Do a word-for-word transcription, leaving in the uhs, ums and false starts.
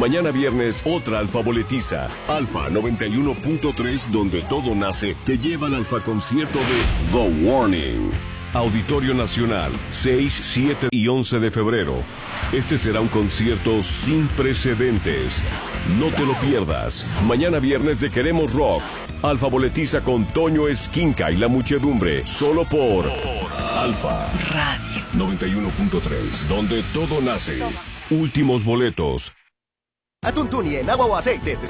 Mañana viernes, otra alfaboletiza. Alfa noventa y uno punto tres, donde todo nace, te lleva al alfa concierto de The Warning. Auditorio Nacional, seis, siete y once de febrero. Este será un concierto sin precedentes. No te lo pierdas. Mañana viernes de Queremos Rock. Alfa boletiza con Toño Esquinca y la muchedumbre. Solo por Alfa Radio noventa y uno punto tres, donde todo nace. Últimos boletos. Atún Tuni en agua o aceite,